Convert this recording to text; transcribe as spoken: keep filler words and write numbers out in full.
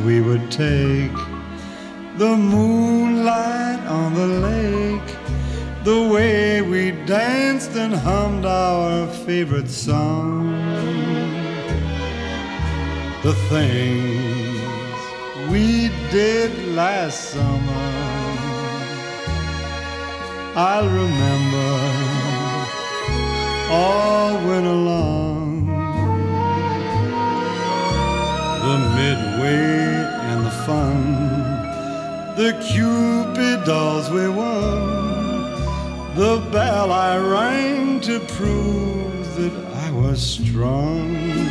we would take the moonlight on the lake, the way we danced and hummed our favorite song, the things we did last summer, I'll remember all winter long. The midway and the fun, the Cupid dolls we won, the bell I rang to prove that I was strong.